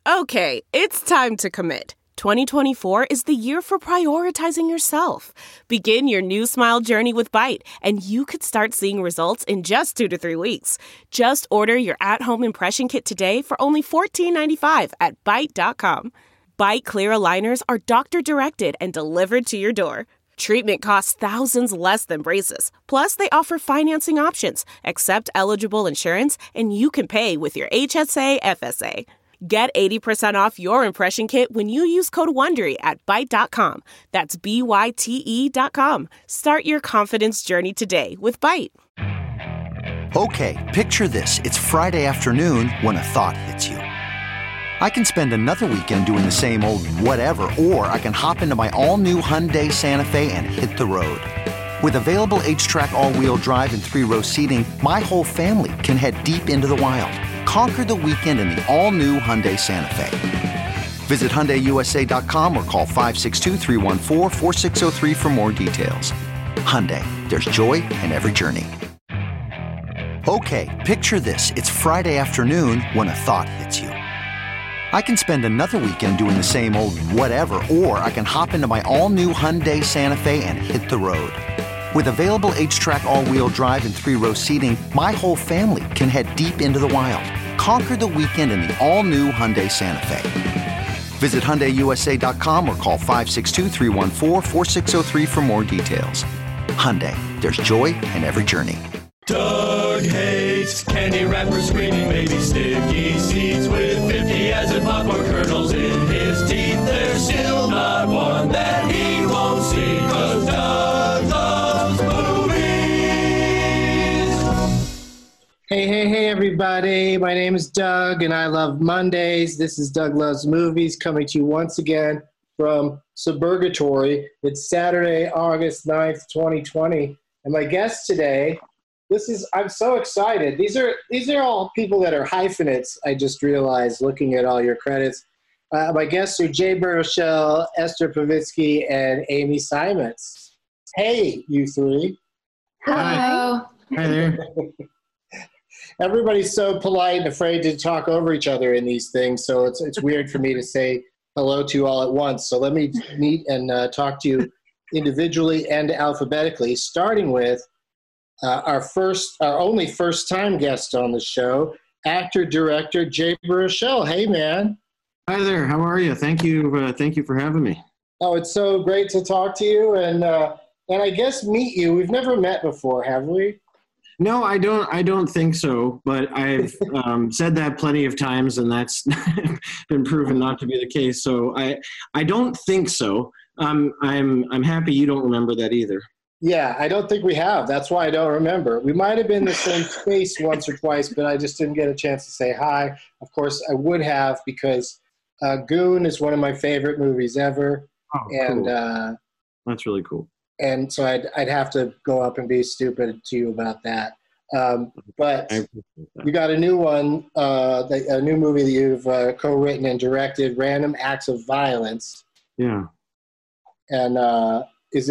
Okay, it's time to commit. 2024 is the year for prioritizing yourself. Begin your new smile journey with Byte, and you could start seeing results in just 2 to 3 weeks. Just order your at-home impression kit today for only $14.95 at Byte.com. Byte Clear aligners are doctor-directed and delivered to your door. Treatment costs thousands less than braces. Plus, they offer financing options, accept eligible insurance, and you can pay with your HSA FSA. Get 80% off your impression kit when you use code WONDERY at Byte.com. That's BYTE.com. Start your confidence journey today with Byte. Okay, picture this. It's Friday afternoon when a thought hits you. I can spend another weekend doing the same old whatever, or I can hop into my all-new Hyundai Santa Fe and hit the road. With available H-Track all-wheel drive and 3-row seating, my whole family can head deep into the wild. Conquer the weekend in the all-new Hyundai Santa Fe. Visit HyundaiUSA.com or call 562-314-4603 for more details. Hyundai, there's joy in every journey. Okay, picture this. It's Friday afternoon when a thought hits you. I can spend another weekend doing the same old whatever, or I can hop into my all-new Hyundai Santa Fe and hit the road. With available H-Track all-wheel drive and 3-row seating, my whole family can head deep into the wild. Conquer the weekend in the all-new Hyundai Santa Fe. Visit HyundaiUSA.com or call 562-314-4603 for more details. Hyundai, there's joy in every journey. Doug hates candy wrappers, screaming baby sticky seeds with 50 acid popcorn kernels in his teeth. There's still not one that he won't see, 'cause Doug loves movies. Hey, everybody. My name is Doug, and I love Mondays. This is Doug Loves Movies, coming to you once again from Suburgatory. It's Saturday, August 9th, 2020. And my guest today, I'm so excited. These are all people that are hyphenates, I just realized, looking at all your credits. My guests are Jay Baruchel, Esther Povitsky, and Amy Simons. Hey, you three. Hello. Hi there. Everybody's so polite and afraid to talk over each other in these things, so it's weird for me to say hello to you all at once. So let me meet and talk to you individually and alphabetically, starting with our only first-time guest on the show, actor-director Jay Baruchel. Hey, man. Hi there. How are you? Thank you for having me. Oh, it's so great to talk to you and I guess meet you. We've never met before, have we? No, I don't think so. But I've said that plenty of times, and that's been proven not to be the case. So I don't think so. I'm happy you don't remember that either. Yeah, I don't think we have. That's why I don't remember. We might have been in the same space once or twice, but I just didn't get a chance to say hi. Of course, I would have, because Goon is one of my favorite movies ever. Oh, and cool. That's really cool. And so I'd have to go up and be stupid to you about that. But you got a new one, a new movie that you've co-written and directed, Random Acts of Violence. Yeah. And does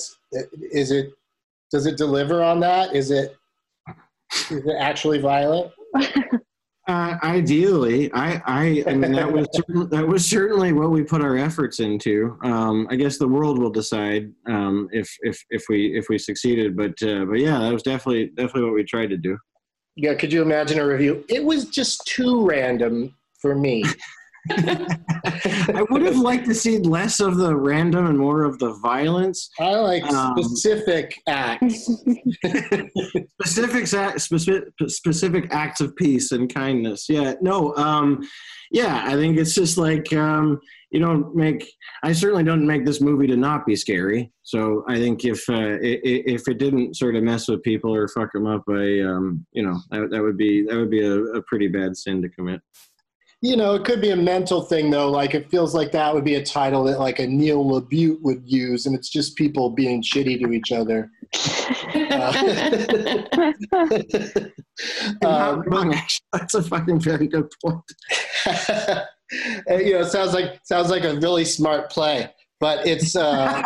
it deliver on that? Is it actually violent? Ideally, I mean that was certainly what we put our efforts into. I guess the world will decide if we succeeded, but yeah, that was definitely what we tried to do. Yeah, could you imagine a review? It was just too random for me. I would have liked to see less of the random and more of the violence. I like specific acts. Specific acts of peace and kindness. Yeah, no, I think it's just like, I certainly don't make this movie to not be scary. So I think if it didn't sort of mess with people or fuck them up, that would be a pretty bad sin to commit. It could be a mental thing, though. Like, it feels like that would be a title that, like, a Neil LaBute would use, and it's just people being shitty to each other. Not wrong, actually. That's a fucking very good point. It sounds like a really smart play, but it's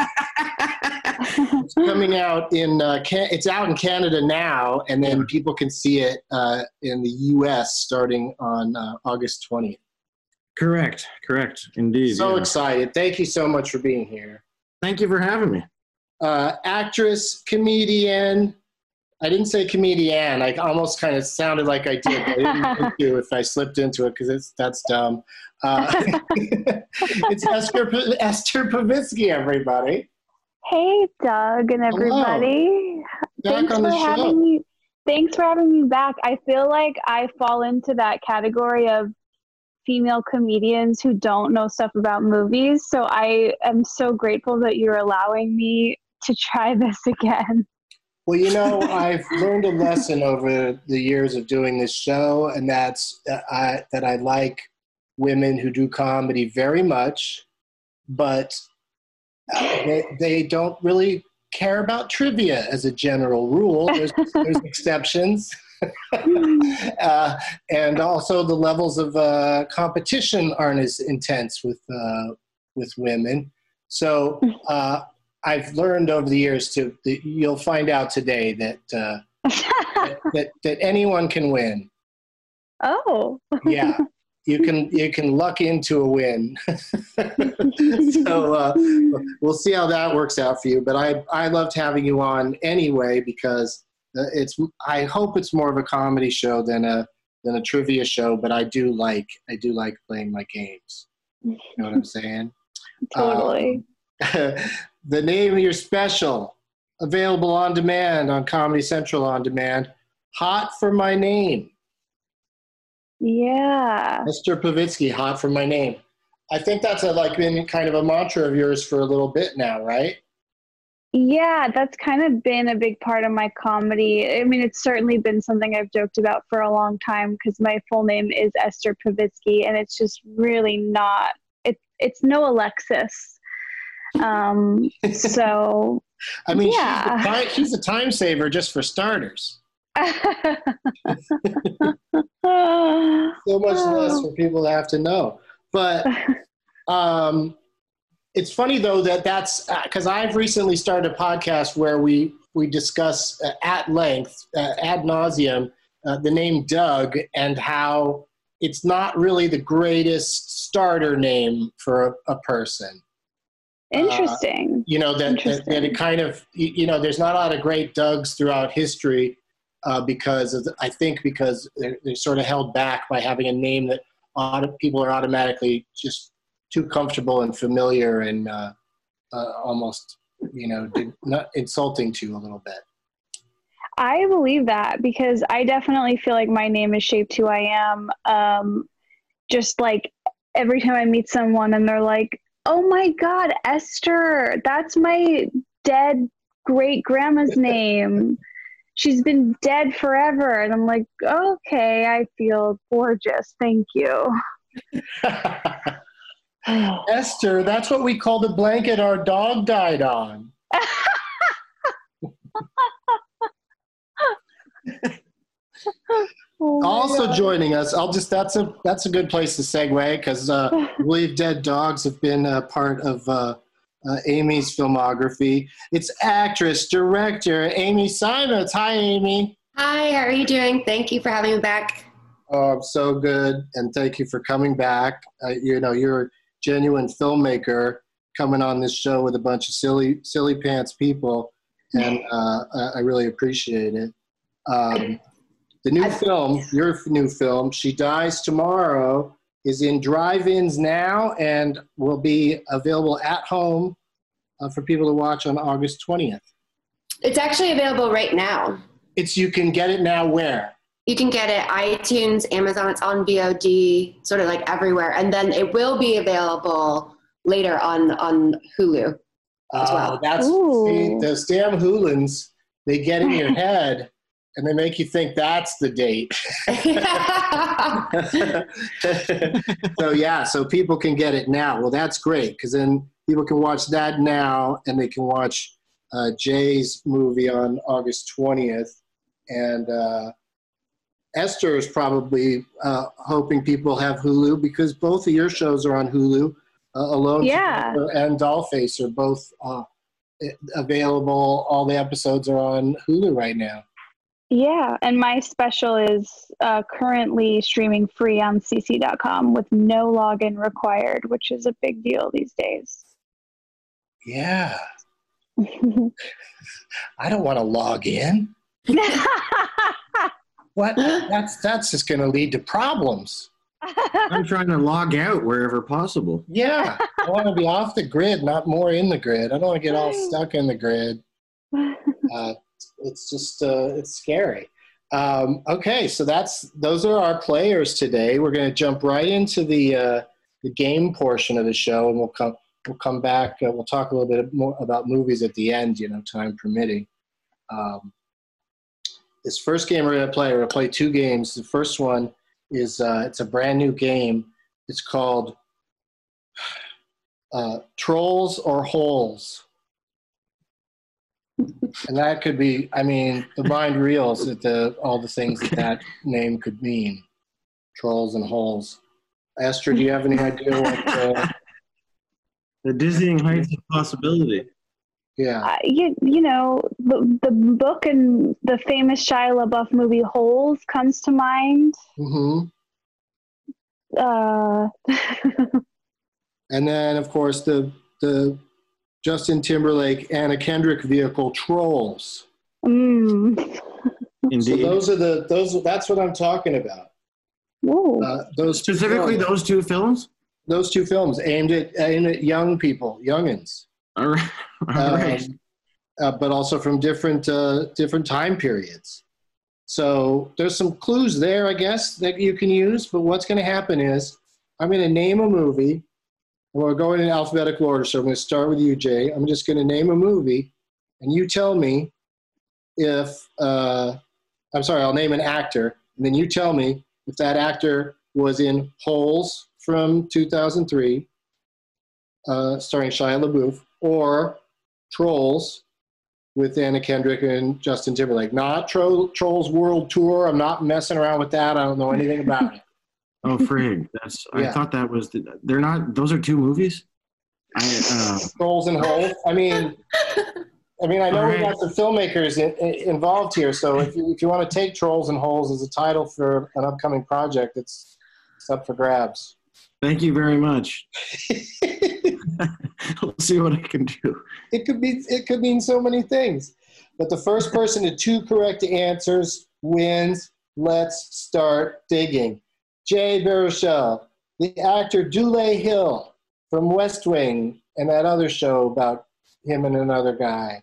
it's coming out it's out in Canada now, and then people can see it in the U.S. starting on August 20th. Correct, indeed. So excited. Thank you so much for being here. Thank you for having me. Actress, comedian. I didn't say comedian. I almost kind of sounded like I did. But I didn't want to if I slipped into it because that's dumb. It's Esther Povitsky, everybody. Hey, Doug and everybody. Thanks for having me. Thanks for having me back. I feel like I fall into that category of female comedians who don't know stuff about movies. So I am so grateful that you're allowing me to try this again. Well, I've learned a lesson over the years of doing this show, and that's that I like women who do comedy very much, but they don't really care about trivia as a general rule. There's exceptions. And also the levels of competition aren't as intense with women. So I've learned over the years you'll find out today that that anyone can win. Oh. Yeah. You can luck into a win. So we'll see how that works out for you. But I loved having you on anyway because I hope it's more of a comedy show than a trivia show. But I do like playing my games. You know what I'm saying? Totally. The name of your special, available on demand on Comedy Central on demand. Hot for My Name. Yeah. Esther Povitsky, hot for my name. I think that's been kind of a mantra of yours for a little bit now, right? Yeah, that's kind of been a big part of my comedy. I mean, it's certainly been something I've joked about for a long time because my full name is Esther Povitsky, and it's just really not. It's no Alexis. So. I mean, yeah. she's a time saver just for starters. So much less for people to have to know. But it's funny though that's because I've recently started a podcast where we discuss at length, ad nauseum, the name Doug and how it's not really the greatest starter name for a person. Interesting. That it kind of there's not a lot of great Dougs throughout history. Because they're sort of held back by having a name that people are automatically just too comfortable and familiar and almost, not insulting to a little bit. I believe that because I definitely feel like my name has shaped who I am. Just like every time I meet someone and they're like, oh my God, Esther, that's my dead great grandma's name. She's been dead forever. And I'm like, okay, I feel gorgeous. Thank you. Esther, that's what we call the blanket our dog died on. Also joining us, that's a good place to segue because I believe dead dogs have been a part of Amy's filmography. It's actress, director, Amy Simons. Hi, Amy. Hi, how are you doing? Thank you for having me back. Oh, I'm so good, and thank you for coming back. You're a genuine filmmaker coming on this show with a bunch of silly pants people, and I really appreciate it. The new film, your new film, She Dies Tomorrow, is in drive-ins now and will be available at home for people to watch on August 20th. It's actually available right now. You can get it now where? You can get it iTunes, Amazon, it's on VOD, sort of like everywhere. And then it will be available later on Hulu as well. Those damn Hulans, they get in your head and they make you think that's the date. So people can get it now. Well, that's great because then people can watch that now and they can watch Jay's movie on August 20th. And Esther is probably hoping people have Hulu because both of your shows are on Hulu. Alone Together and Dollface are both available. All the episodes are on Hulu right now. Yeah, and my special is currently streaming free on cc.com with no login required, which is a big deal these days. Yeah. I don't want to log in. What? That's just going to lead to problems. I'm trying to log out wherever possible. Yeah. I want to be off the grid, not more in the grid. I don't want to get all stuck in the grid. It's just, it's scary. Okay, so those are our players today. We're going to jump right into the game portion of the show, and we'll come back. We'll talk a little bit more about movies at the end, time permitting. This first game we're going to play 2 games. The first one is it's a brand new game. It's called Trolls or Holes. And that could be, the mind reels at all the things that name could mean. Trolls and holes. Esther, do you have any idea what... The dizzying heights of possibility. Yeah. The book and the famous Shia LaBeouf movie Holes comes to mind. Mm-hmm. And then, of course, the Justin Timberlake, Anna Kendrick vehicle Trolls. Mm. Indeed. So that's what I'm talking about. Those specifically those 2 films. Those 2 films aimed at young people, youngins. All right. But also from different time periods. So there's some clues there, I guess, that you can use. But what's going to happen is I'm going to name a movie. And we're going in alphabetical order. So I'm going to start with you, Jay. I'm just going to name a movie. And you tell me I'll name an actor. And then you tell me if that actor was in Holes from 2003, starring Shia LaBeouf, or Trolls with Anna Kendrick and Justin Timberlake. Not Trolls World Tour. I'm not messing around with that. I don't know anything about it. Oh, frig. I thought that was they're not. Those are 2 movies. Trolls and Holes. I know we got some filmmakers involved here. So if you want to take Trolls and Holes as a title for an upcoming project, it's up for grabs. Thank you very much. We'll see what I can do. It could mean so many things. But the first person to 2 correct answers wins. Let's start digging. Jay Baruchel, the actor Dule Hill from West Wing and that other show about him and another guy.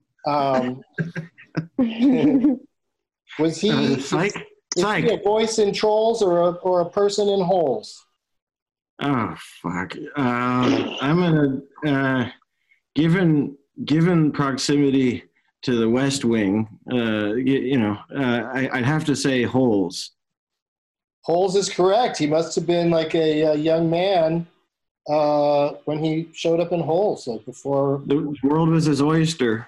Was he Psych? a voice in Trolls or a person in Holes? Oh, fuck. I'm gonna given proximity to the West Wing, I'd have to say Holes. Holes is correct. He must have been like a young man when he showed up in Holes, like before. The world was his oyster.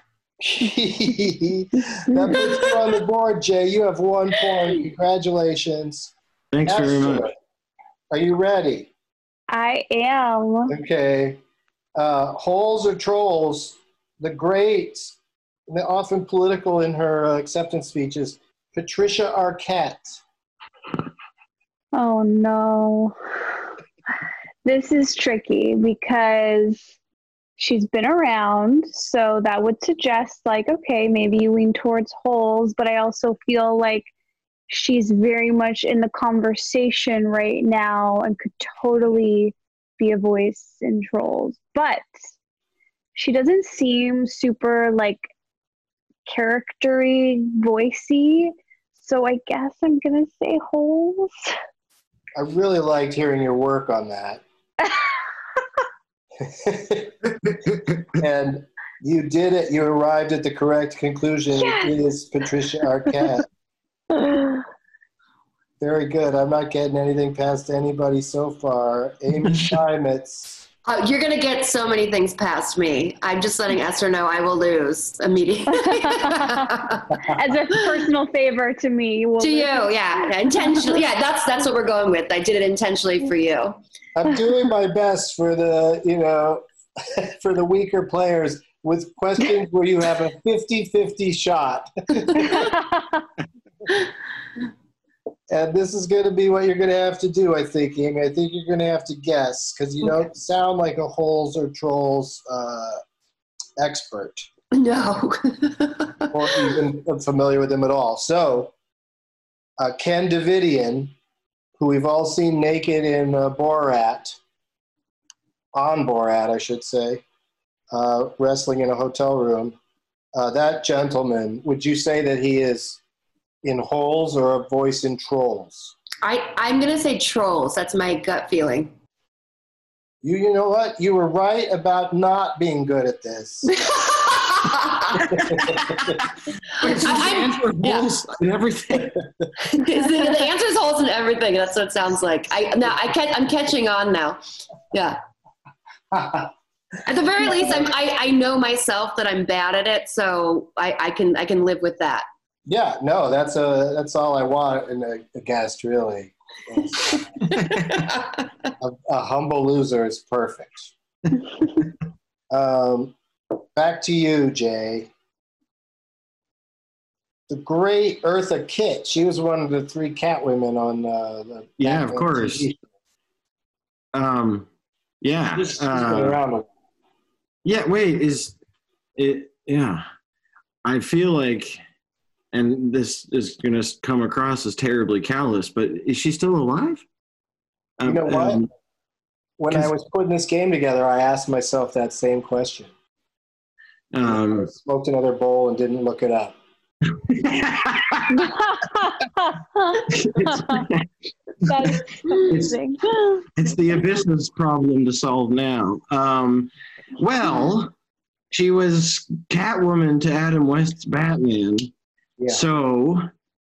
That puts you on the board, Jay. You have 1 point. Congratulations. Thanks very much. Are you ready? I am. Okay. Holes or Trolls, the great, often political in her acceptance speeches, Patricia Arquette. Oh, no. This is tricky because she's been around, so that would suggest, okay, maybe you lean towards Holes, but I also feel like she's very much in the conversation right now and could totally be a voice in Trolls. But she doesn't seem super, character-y, voicey, so I guess I'm going to say Holes. I really liked hearing your work on that. And you did it. You arrived at the correct conclusion. Yes. It is Patricia Arquette. Very good. I'm not getting anything past anybody so far. Amy Steinmetz. You're going to get so many things past me. I'm just letting Esther know I will lose immediately. As a personal favor to me. You will to lose. You, yeah. Intentionally. Yeah, that's what we're going with. I did it intentionally for you. I'm doing my best for the, for the weaker players. with questions where you have a 50-50 shot. And this is going to be what you're going to have to do, I think, Amy. I think you're going to have to guess because you don't sound like a Holes or Trolls expert. No. Or even familiar with them at all. So, Ken Davidian, who we've all seen naked in Borat, on Borat, I should say, wrestling in a hotel room. That gentleman, would you say that he is in Holes or a voice in Trolls? I'm going to say Trolls. That's my gut feeling. You know what? You were right about not being good at this. Holes and everything. The answer is Holes and everything. That's what it sounds like. I'm catching on now. Yeah. At the very least, I know myself that I'm bad at it, so I can live with that. Yeah, no, that's all I want in a guest, really. A humble loser is perfect. Back to you, Jay. The great Eartha Kitt. She was one of the 3 Catwomen on the. Yeah, of course. Yeah. She's been around. Yeah. Wait. Is it? Yeah. I feel like, and this is going to come across as terribly callous, but is she still alive? You know what? When I was putting this game together, I asked myself that same question. I smoked another bowl and didn't look it up. That's amazing. It's the Abyss's problem to solve now. Well, she was Catwoman to Adam West's Batman. Yeah. So,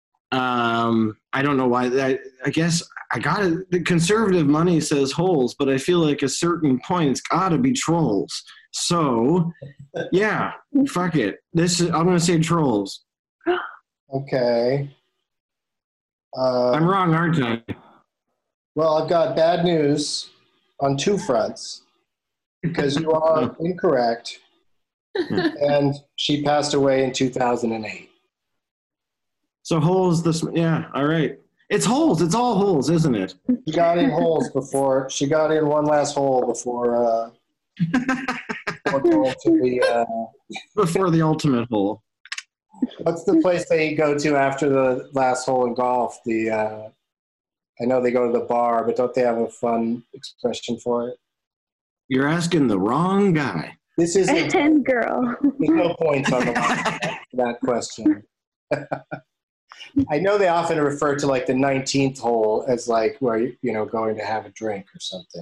I don't know why. I guess I got it. The conservative money says Holes, but I feel like a certain point it's got to be Trolls. So, yeah, fuck it. I'm going to say Trolls. Okay. I'm wrong, aren't I? Well, I've got bad news on 2 fronts because you are incorrect, and she passed away in 2008. So Holes, yeah, all right. It's Holes. It's all Holes, isn't it? She got in Holes before. She got in one last hole before going to the before the ultimate hole. What's the place they go to after the last hole in golf? I know they go to the bar, but don't they have a fun expression for it? You're asking the wrong guy. This is a girl. There's no points on that question. I know they often refer to like the 19th hole as like where going to have a drink or something.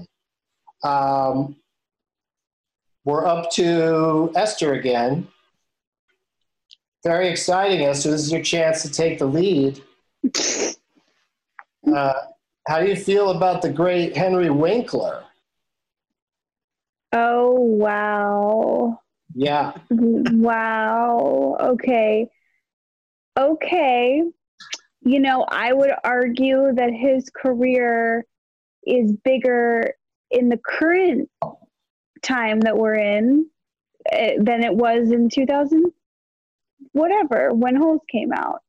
We're up to Esther again. Very exciting, Esther. This is your chance to take the lead. How do you feel about the great Henry Winkler? Oh, wow. Yeah. Wow. Okay. I would argue that his career is bigger in the current time that we're in than it was in 2000, whatever, when Holes came out.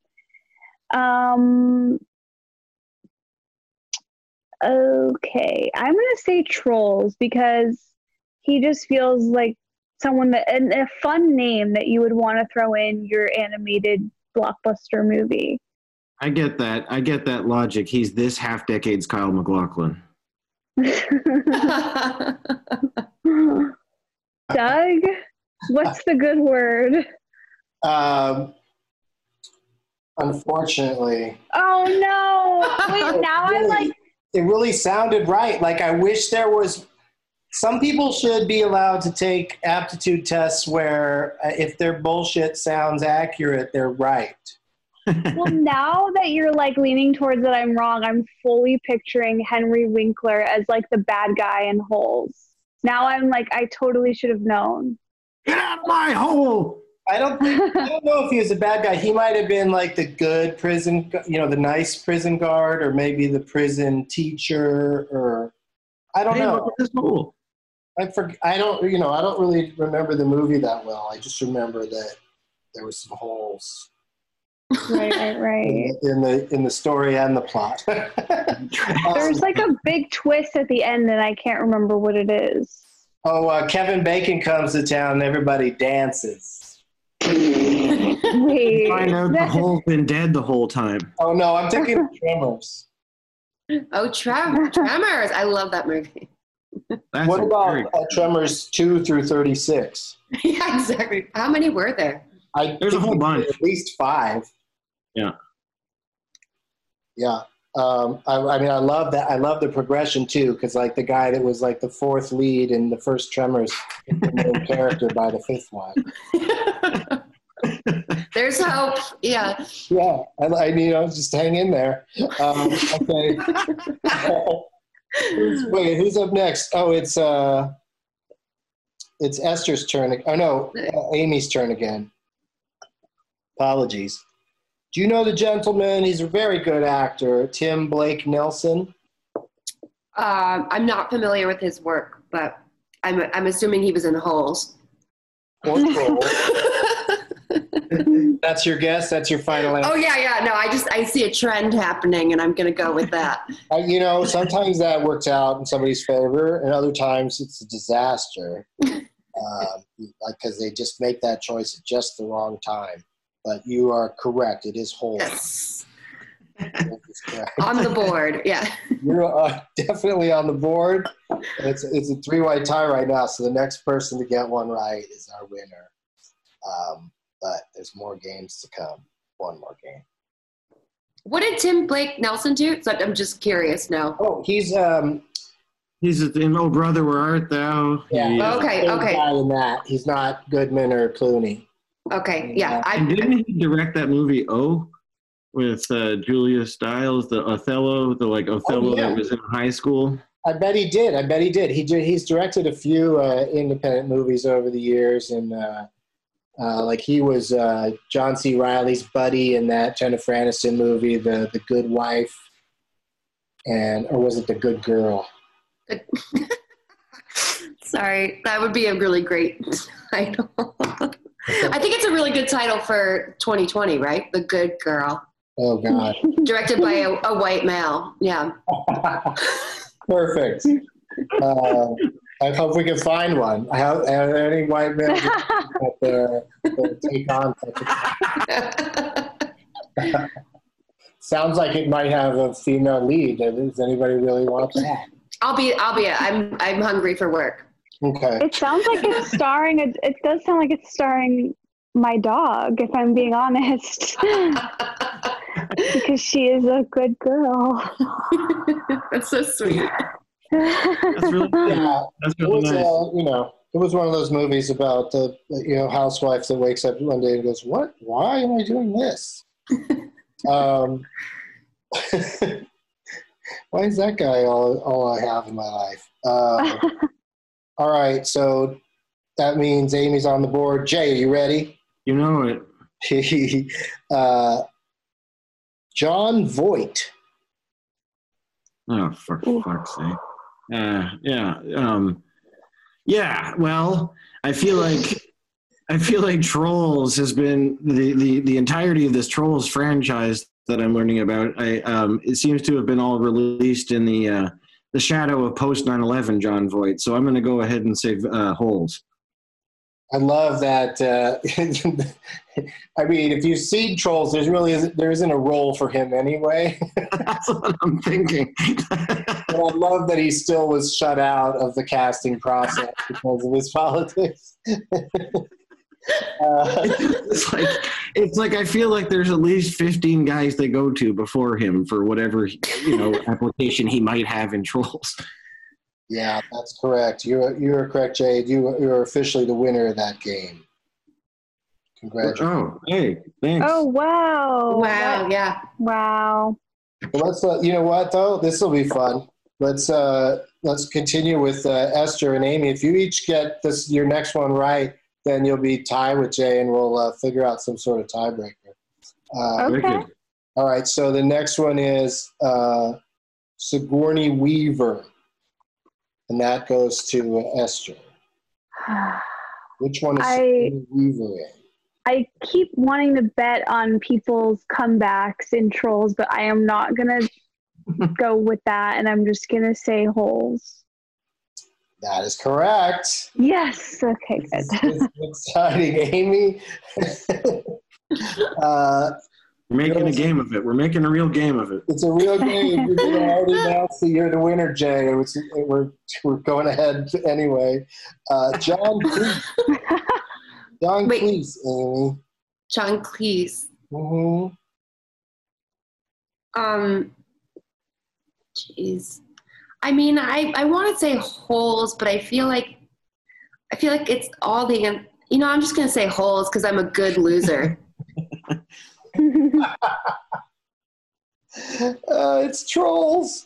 Okay, I'm going to say Trolls because he just feels like someone and a fun name that you would want to throw in your animated blockbuster movie. I get that logic. He's this half decade's Kyle MacLachlan. Doug, what's the good word? Unfortunately. Oh no! Wait, now really, I'm like. It really sounded right. Like I wish there was. Some people should be allowed to take aptitude tests where if their bullshit sounds accurate, they're right. Well, now that you're like leaning towards that I'm wrong, I'm fully picturing Henry Winkler as like the bad guy in Holes. Now I'm like, I totally should have known. Get out of my hole! I don't know if he was a bad guy. He might have been like the good prison, the nice prison guard, or maybe the prison teacher, or I don't know. Look at this hole. I don't really remember the movie that well. I just remember that there was some holes. Right. In the story and the plot. There's like a big twist at the end, and I can't remember what it is. Kevin Bacon comes to town and everybody dances. Wait. Find out the hole's been dead the whole time. Oh no, I'm thinking of Tremors. Oh, Tremors! I love that movie. What about Tremors 2 through 36? Yeah, exactly. How many were there? There's a whole bunch. At least 5. Yeah. Yeah. I love that. I love the progression too, because like the guy that was like the 4th lead in the first Tremors, the main character by the 5th one. There's hope. Yeah. Yeah. Just hang in there. Okay. Who's up next? Oh, it's Esther's turn. Oh no, Amy's turn again. Apologies. Do you know the gentleman? He's a very good actor, Tim Blake Nelson. I'm not familiar with his work, but I'm assuming he was in Holes. Or Trolls. That's your guess? That's your final answer? Oh, yeah. No, I see a trend happening, and I'm going to go with that. Sometimes that works out in somebody's favor, and other times it's a disaster. Because they just make that choice at just the wrong time. But you are correct. It is Holes. Yes. On the board, yeah. You're definitely on the board. It's a 3-way tie right now, so the next person to get one right is our winner. But there's more games to come. One more game. What did Tim Blake Nelson do? So I'm just curious now. Oh, he's in Oh Brother, Where Art Thou? Yeah. Okay. Guy in that. He's not Goodman or Clooney. Okay, yeah. Didn't he direct that movie with Julia Stiles, the Othello, that was in high school? I bet he did. He's directed a few independent movies over the years, and he was John C. Reilly's buddy in that Jennifer Aniston movie, The Good Wife, or was it The Good Girl? Sorry, that would be a really great title. I think it's a really good title for 2020, right? The Good Girl. Oh, God. Directed by a white male. Yeah. Perfect. I hope we can find one. Are there any white men that take on such a Sounds like it might have a female lead. Does anybody really want that? I'll be I'm hungry for work. Okay. It sounds like it's starring. It does sound like it's starring my dog, if I'm being honest, because she is a good girl. That's so sweet. That's really, that's really nice. It was one of those movies about the housewife that wakes up one day and goes, "What? Why am I doing this?" Why is that guy all I have in my life? All right, so that means Amy's on the board. Jay, are you ready? You know it. Jon Voight. Oh, for fuck's sake. Yeah. Well, I feel like Trolls has been the entirety of this Trolls franchise that I'm learning about. It seems to have been all released in the shadow of post 9/11 Jon Voight. So I'm going to go ahead and say Holes. I love that. I mean, if you've seen Trolls, there isn't a role for him anyway. That's what I'm thinking. But I love that he still was shut out of the casting process because of his politics. It's like I feel like there's at least 15 guys they go to before him for whatever application he might have in Trolls. Yeah, that's correct. You're correct, Jade. You're officially the winner of that game. Congratulations. Oh, hey, thanks. Oh, wow. Wow, yeah. Wow. Well, let's. You know what though? This will be fun. Let's continue with Esther and Amy. If you each get your next one right, then you'll be tied with Jay, and we'll figure out some sort of tiebreaker. Okay. All right. So the next one is Sigourney Weaver. And that goes to Esther. Which one is Weaver in? I keep wanting to bet on people's comebacks in Trolls, but I am not going to go with that, and I'm just going to say Holes. That is correct. Yes. Okay, good. It's exciting, Amy. We're making a game of it. We're making a real game of it. It's a real game. You're going to already announce that you're the winner, Jay. We're going ahead anyway. John Cleese. John Cleese, Amy. John Cleese. Mm-hmm. Jeez. I mean, I want to say Holes, but I feel like it's all the, I'm just going to say Holes because I'm a good loser. It's Trolls.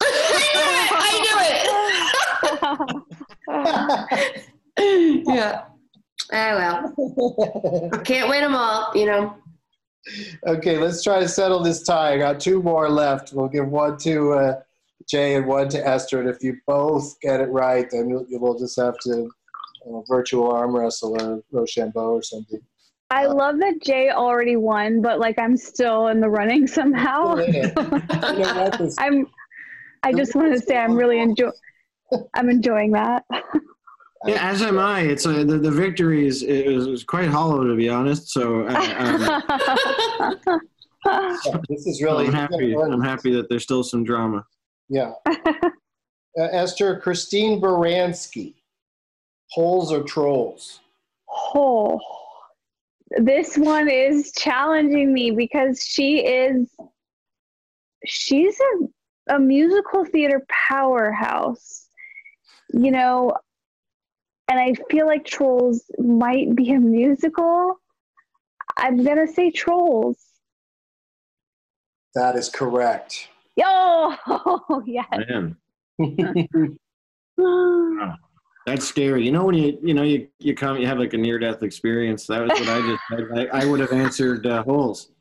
I knew it. Yeah. Oh, well. Can't win them all, Okay, let's try to settle this tie. I got 2 more left. We'll give one to Jay and one to Esther. And if you both get it right, then we'll just have to virtual arm wrestle or Rochambeau or something. I love that Jay already won, but I'm still in the running somehow. I just want to say I'm enjoying that. Yeah, as am I. It's the victory is quite hollow, to be honest. So this is really. I'm happy that there's still some drama. Yeah, Esther, Christine Baranski, Holes or Trolls? Oh, this one is challenging me because she's a musical theater powerhouse, and I feel like Trolls might be a musical. I'm going to say Trolls. That is correct. Oh, yes. Man. Wow. That's scary. When you have like a near-death experience. That was what I just said. I would have answered Holes.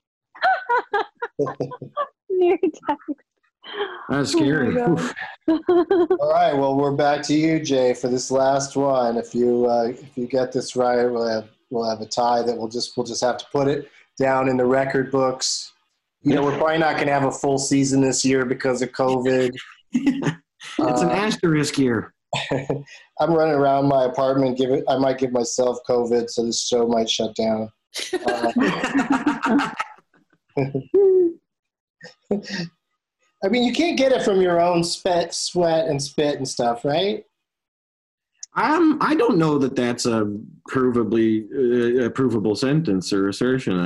Near-death. That's scary. Oh All right. Well, we're back to you, Jay, for this last one. If you get this right, we'll have a tie that we'll just have to put it down in the record books. We're probably not going to have a full season this year because of COVID. It's an asterisk year. I'm running around my apartment. I might give myself COVID, so this show might shut down. I mean, you can't get it from your own sweat and spit and stuff, right? I don't know that that's a provable sentence or assertion.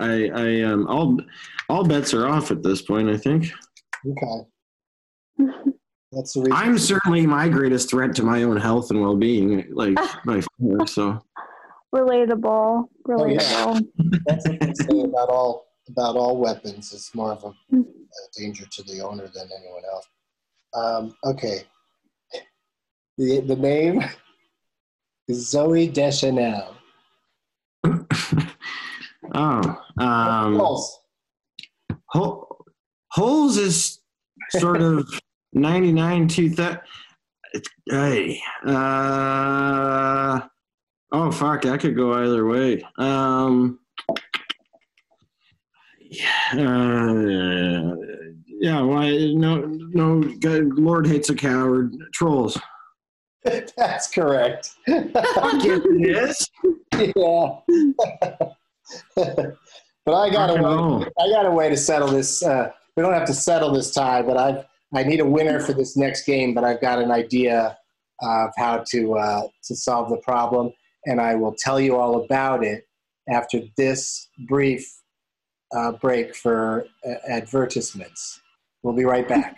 All bets are off at this point, I think. Okay. That's the reason. I'm certainly my greatest threat to my own health and well-being, like my father, so. Relatable. Oh, yeah. That's what they say about all weapons. It's more of a danger to the owner than anyone else. Okay. The name is Zooey Deschanel. Holes is sort of 99 2000. Oh fuck! I could go either way. Yeah. Why? No. Lord hates a coward. Trolls. That's correct. Fuck it is. Yeah. But I got a way to settle this. We don't have to settle this tie, but I need a winner for this next game. But I've got an idea of how to solve the problem, and I will tell you all about it after this brief break for advertisements. We'll be right back.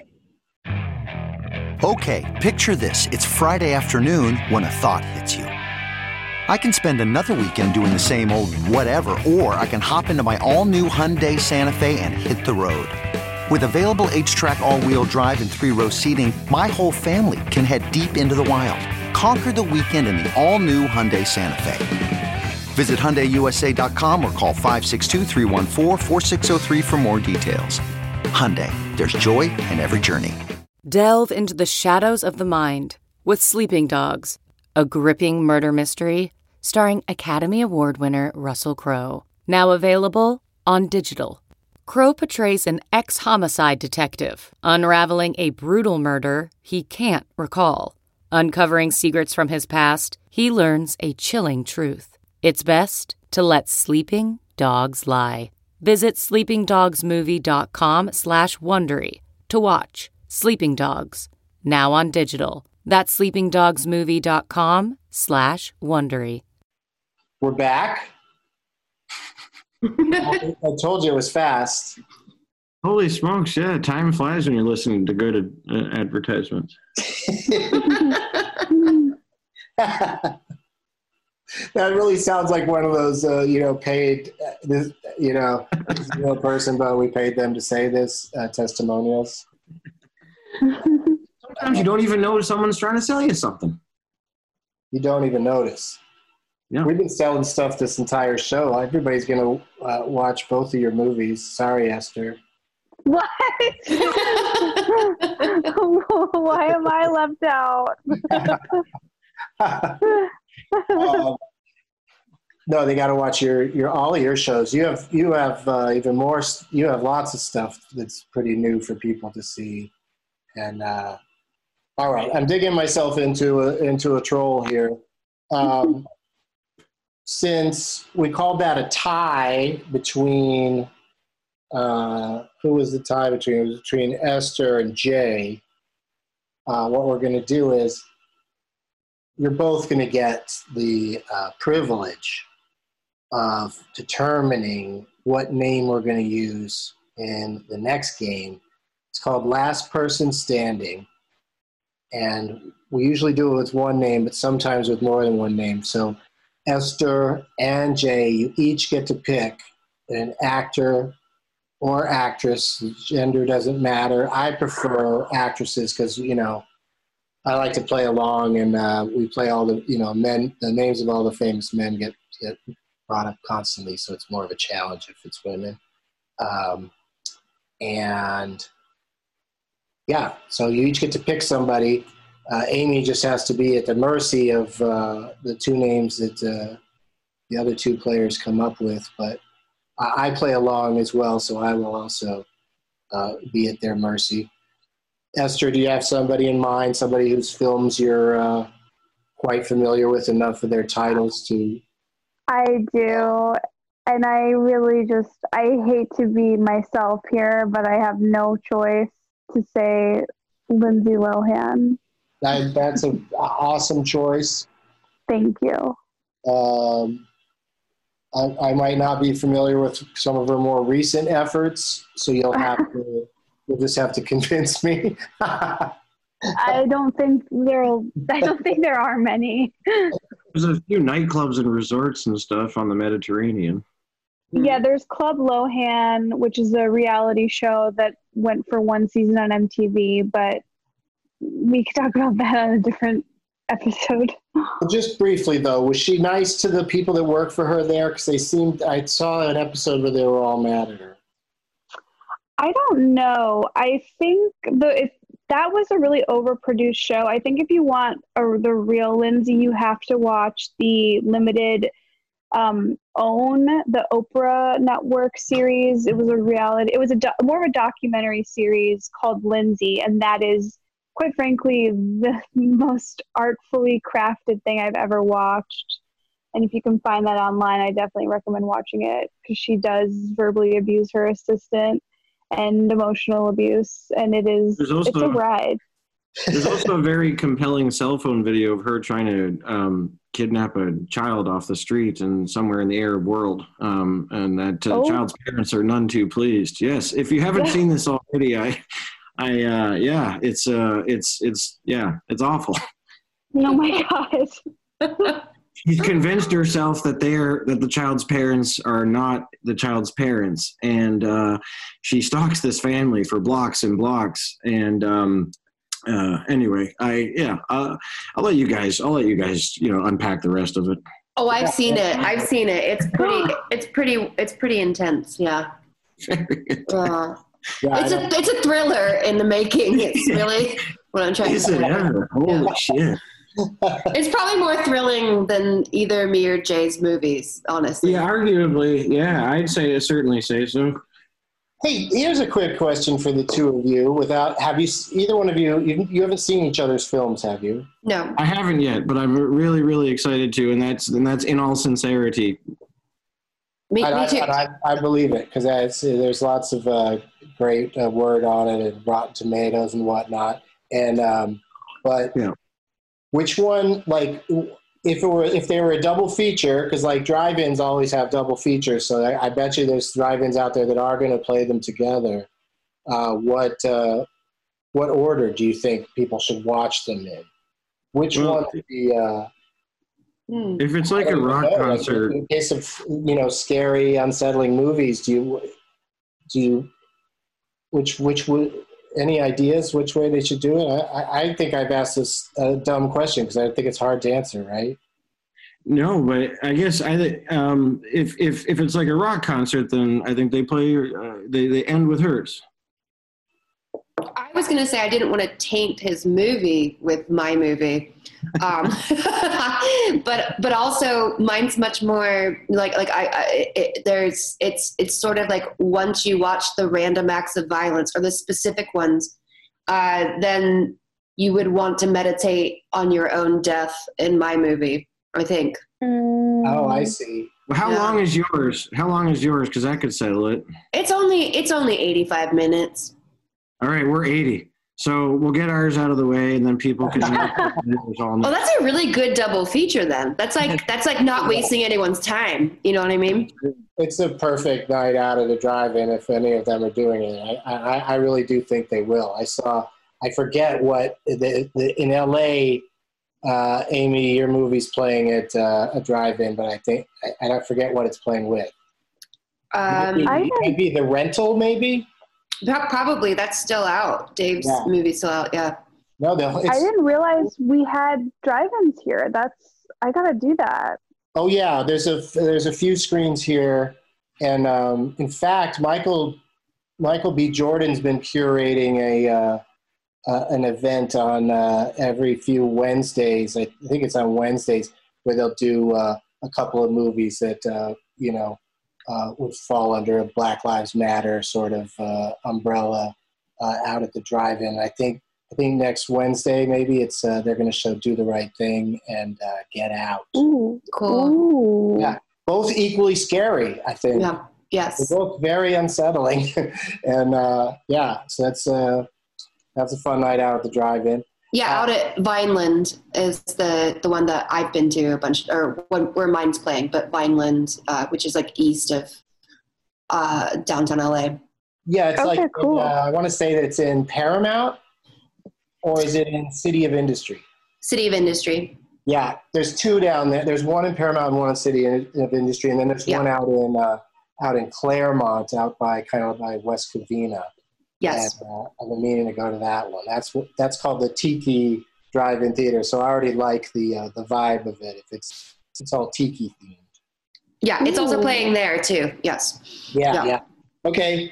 Okay, picture this. It's Friday afternoon when a thought hits you. I can spend another weekend doing the same old whatever, or I can hop into my all-new Hyundai Santa Fe and hit the road. With available H-Track all-wheel drive and 3-row seating, my whole family can head deep into the wild. Conquer the weekend in the all-new Hyundai Santa Fe. Visit HyundaiUSA.com or call 562-314-4603 for more details. Hyundai, there's joy in every journey. Delve into the shadows of the mind. with Sleeping Dogs, a gripping murder mystery starring Academy Award winner Russell Crowe. Now available on digital. Crowe portrays an ex-homicide detective unraveling a brutal murder he can't recall. Uncovering secrets from his past, he learns a chilling truth. It's best to let sleeping dogs lie. Visit sleepingdogsmovie.com/Wondery to watch Sleeping Dogs, now on digital. That's sleepingdogsmovie.com/Wondery. We're back. I told you it was fast. Holy smokes, yeah. Time flies when you're listening to good advertisements. That really sounds like one of those, paid, this real person, but we paid them to say this, testimonials. Sometimes you don't even know someone's trying to sell you something. You don't even notice. Yeah. We've been selling stuff this entire show. Everybody's going to watch both of your movies. Sorry, Esther. What? Why am I left out? No, they got to watch your all of your shows. You have even more. You have lots of stuff that's pretty new for people to see. And all right, I'm digging myself into a troll here. Since we called that a tie between, who was the tie between? It was between Esther and Jay. What we're going to do is you're both going to get the privilege of determining what name we're going to use in the next game. It's called Last Person Standing. And we usually do it with one name, but sometimes with more than one name. So Esther and Jay, you each get to pick an actor or actress. Gender doesn't matter. I prefer actresses because, I like to play along, and we play all the, men. The names of all the famous men get brought up constantly, so it's more of a challenge if it's women. And yeah, so you each get to pick somebody. Amy just has to be at the mercy of the two names that the other two players come up with, but I play along as well, so I will also be at their mercy. Esther, do you have somebody in mind, somebody whose films you're quite familiar with enough of their titles to? I do, and I really I hate to be myself here, but I have no choice to say Lindsay Lohan. That's an awesome choice. Thank you. I might not be familiar with some of her more recent efforts, so you'll just have to convince me. I don't think there are many. There's a few nightclubs and resorts and stuff on the Mediterranean. Yeah, there's Club Lohan, which is a reality show that went for one season on MTV, but we could talk about that on a different episode. Well, just briefly, though, was she nice to the people that work for her there? Because I saw an episode where they were all mad at her. I don't know. I think that was a really overproduced show. I think if you want the real Lindsay, you have to watch the limited the Oprah Network series. It was a reality. It was more of a documentary series called Lindsay, and that is, quite frankly, the most artfully crafted thing I've ever watched. And if you can find that online, I definitely recommend watching it, because she does verbally abuse her assistant and emotional abuse, and it's a ride. There's also a very compelling cell phone video of her trying to kidnap a child off the street and somewhere in the Arab world, and that child's parents are none too pleased. Yes, if you haven't seen this already, it's awful. Oh my God. She's convinced herself that the child's parents are not the child's parents, and she stalks this family for blocks and blocks. And anyway, I'll let you guys unpack the rest of it. Oh, I've seen it. It's pretty intense. Yeah. It's a thriller in the making. It's really What I'm trying to Is say. it ever? Holy shit. It's probably more thrilling than either me or Jay's movies, honestly. Yeah, arguably, yeah, I'd certainly say so. Hey, here's a quick question for the two of you. Either one of you haven't seen each other's films, have you? No. I haven't yet, but I'm really, really excited to, and that's in all sincerity. Me too. I believe it, because there's lots of great word on it and Rotten Tomatoes and whatnot. And but yeah. Which one, like, if they were a double feature, because like drive-ins always have double features, so I bet you there's drive-ins out there that are going to play them together. What order do you think people should watch them in? Which one would be? If it's like a rock concert, in case of scary, unsettling movies, which would any ideas which way they should do it? I think I've asked this dumb question because I think it's hard to answer, right? No, but I guess if it's like a rock concert, then I think they play they end with Hers. I was going to say I didn't want to taint his movie with my movie, but also mine's much more it's sort of like once you watch the random acts of violence or the specific ones, then you would want to meditate on your own death in my movie, I think. Oh, I see. Well, how long is yours? Because that could settle it. It's only 85 minutes. All right, we're 80. So we'll get ours out of the way, and then people can. Well, that's a really good double feature. Then that's like not wasting anyone's time. You know what I mean? It's a perfect night out at a drive-in if any of them are doing it. I really do think they will. I forget what in LA. Amy, your movie's playing at a drive-in, but I don't forget what it's playing with. Maybe The Rental, maybe. Probably that's still out. Dave's movie's still out. Yeah. No, I didn't realize we had drive-ins here. I gotta do that. Oh yeah, there's a few screens here, and in fact, Michael B. Jordan's been curating an event on every few Wednesdays. I think it's on Wednesdays where they'll do a couple of movies that would fall under a Black Lives Matter sort of umbrella out at the drive-in. I think next Wednesday maybe it's they're going to show Do the Right Thing and Get Out. Ooh, cool. Ooh. Yeah, both equally scary, I think. Yeah. Yes. They're both very unsettling, and so that's a fun night out at the drive-in. Yeah, out at Vineland is the one that I've been to a bunch, or where mine's playing, but Vineland, which is like east of downtown LA. Yeah, it's okay, cool. I want to say that it's in Paramount, or is it in City of Industry? City of Industry. Yeah, there's two down there. There's one in Paramount and one in City of Industry, and then there's one out in Claremont, out by West Covina. Yes. And, I've been meaning to go to that one. That's called the Tiki Drive-In Theater. So I already like the vibe of it. If it's all Tiki themed. Yeah, it's also playing there too. Yes. Yeah. Okay.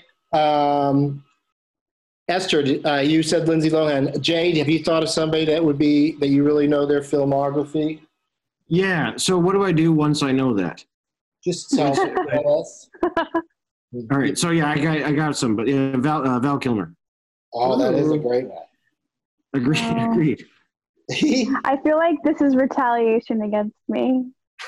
Esther, you said Lindsay Lohan. Jade, have you thought of somebody that you really know their filmography? Yeah. So what do I do once I know that? Just tell us. All right, so yeah, I got some, but yeah, Val Kilmer. Oh, that is a great one. Agreed. I feel like this is retaliation against me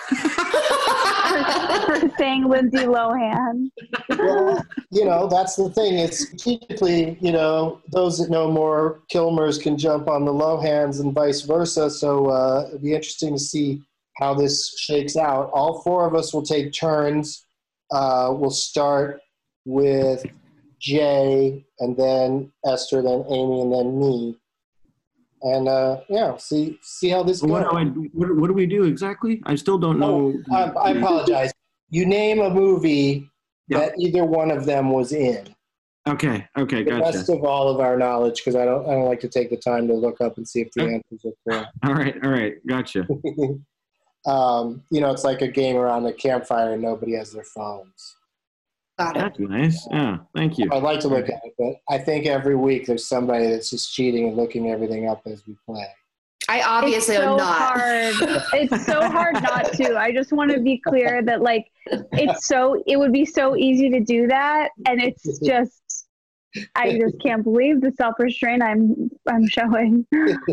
for saying Lindsay Lohan. Well, that's the thing. It's strategically, those that know more Kilmers can jump on the Lohans and vice versa. So it'd be interesting to see how this shakes out. All four of us will take turns. We'll start with Jay, and then Esther, then Amy, and then me. And see how this goes. What do we do exactly? I still don't know. I apologize. You name a movie that either one of them was in. Okay, gotcha. The rest of all of our knowledge, because I don't like to take the time to look up and see if the answers are correct. All right, gotcha. It's like a game around the campfire and nobody has their phones. Got it. That's nice. Yeah, thank you. I'd like to look at it, but I think every week there's somebody that's just cheating and looking everything up as we play. I obviously It's so am not. hard. It's so hard not to. I just want to be clear that like it would be so easy to do that, and it's just I just can't believe the self-restraint I'm showing.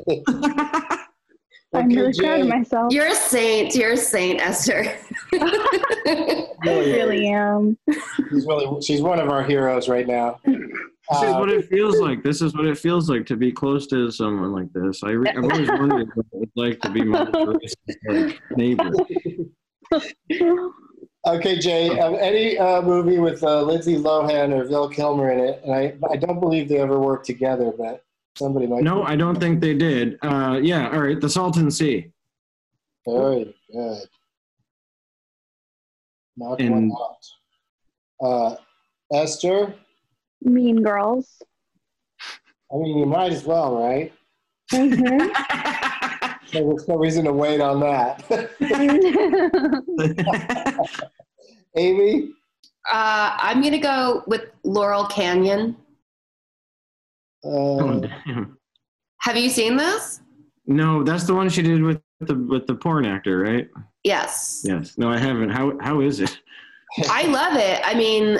I'm really proud of myself. You're a saint. You're a saint, Esther. I really am. She's one of our heroes right now. This is what it feels like. This is what it feels like to be close to someone like this. I've always wondered what it was like to be my like, neighbor. Okay, Jay. Any movie with Lindsay Lohan or Val Kilmer in it, and I don't believe they ever worked together, but somebody might. No, I don't think they did. Yeah, all right. The Salton Sea. Very good. Knock one out. Esther? Mean Girls. I mean, you might as well, right? Mm-hmm. There's no reason to wait on that. Amy? I'm going to go with Laurel Canyon. Oh, damn. Have you seen this? No, that's the one she did with the porn actor, right? Yes. Yes. No, I haven't. How is it? I love it. I mean,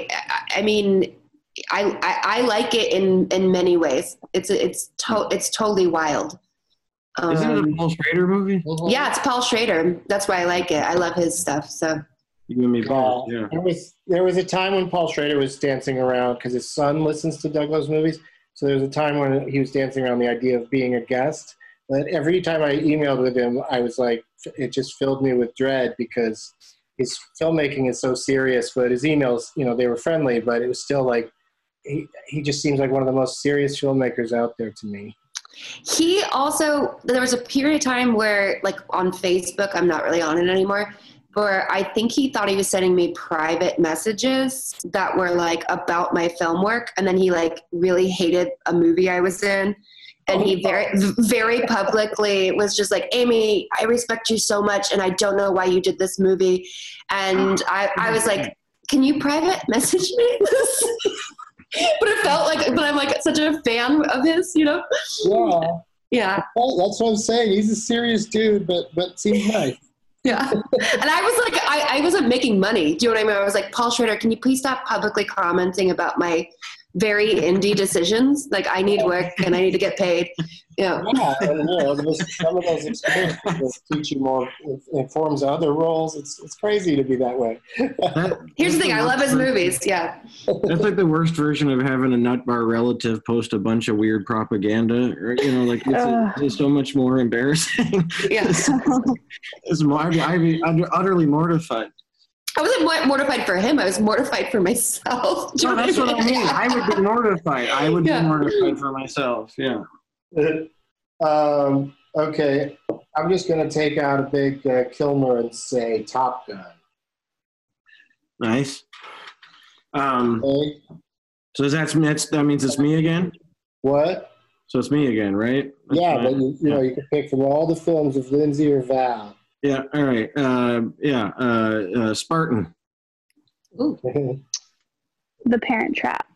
I like it in many ways. It's totally wild. Isn't it a Paul Schrader movie? Yeah, it's Paul Schrader. That's why I like it. I love his stuff. So you and me both. Yeah. There was a time when Paul Schrader was dancing around because his son listens to Doug Loves Movies. So there was a time when he was dancing around the idea of being a guest. But every time I emailed with him, I was like, it just filled me with dread because his filmmaking is so serious. But his emails, they were friendly, but it was still like, he just seems like one of the most serious filmmakers out there to me. He also, there was a period of time where, like on Facebook, I'm not really on it anymore, where I think he thought he was sending me private messages that were like about my film work. And then he like really hated a movie I was in. And he very, very publicly was just like, Amy, I respect you so much. And I don't know why you did this movie. And I was like, can you private message me this? But it felt like, but I'm like such a fan of his, Yeah. Yeah. Well, that's what I'm saying. He's a serious dude, but seems nice. Yeah. And I was like, I wasn't making money. Do you know what I mean? I was like, Paul Schrader, can you please stop publicly commenting about my very indie decisions? Like, I need work and I need to get paid. Yeah. Yeah, and some of those experiences teach you more, informs other roles. It's crazy to be that way. Here's the thing, I love his movies. Yeah. That's like the worst version of having a nut bar relative post a bunch of weird propaganda. Or, it's so much more embarrassing. Yeah. I'd be utterly mortified. I wasn't mortified for him. I was mortified for myself. No, that's what I mean. I would be mortified. I would be mortified for myself. Yeah. Okay. I'm just going to take out a big Kilmer and say Top Gun. Nice. Okay. So that means it's me again? What? So it's me again, right? That's yeah, fine. but you can pick from all the films of Lindsay or Val. Yeah, all right. Spartan. Ooh. The Parent Trap.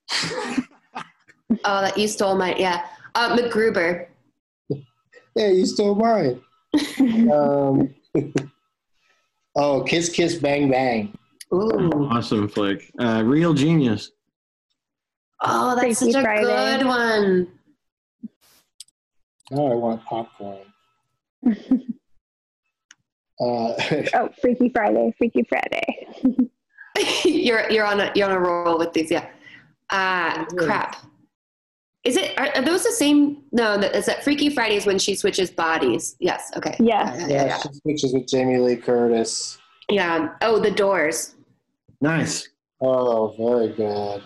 Oh, that you stole mine. Yeah. MacGruber. Yeah, you stole mine. Kiss Kiss Bang Bang. Ooh. Awesome flick. Real Genius. Oh, that's Freaky such a Friday. good one. Oh, I want popcorn. Freaky Friday. Freaky Friday. You're on a roll with these, yeah. Crap. Are those the same? No, is that Freaky Fridays when she switches bodies? Yes. Okay. Yes. Yeah, she switches with Jamie Lee Curtis. Yeah. Oh, The Doors. Nice. Oh, very good.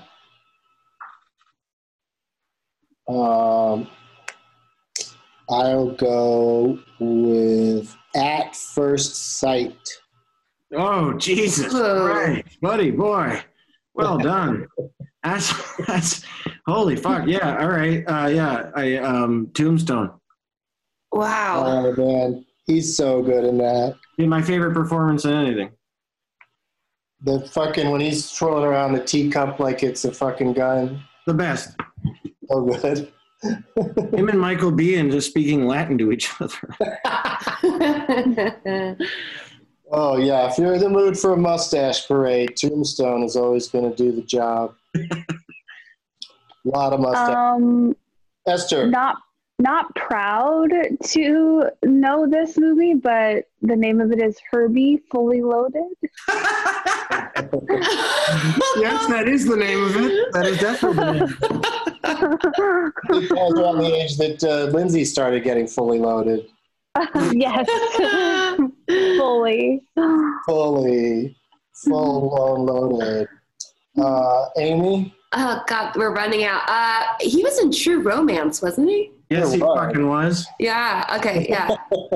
I'll go with At First Sight. Oh, Jesus Christ, buddy, boy. Well done. That's holy fuck. Yeah. All right. Tombstone. Wow. Oh, man. He's so good in that. My favorite performance in anything. The fucking, when he's twirling around the teacup like it's a fucking gun. The best. Oh, good. Him and Michael Biehn just speaking Latin to each other. Oh, yeah. If you're in the mood for a mustache parade, Tombstone is always going to do the job. A lot of mustache. Esther. Not proud to know this movie, but the name of it is Herbie Fully Loaded. Yes, that is the name of it. That is definitely the name of it. It falls around the age that Lindsay started getting fully loaded. Yes. Fully. Full-blown loaded. Amy? Oh, God, we're running out. He was in True Romance, wasn't he? Yes, he fucking was. Yeah, okay, yeah.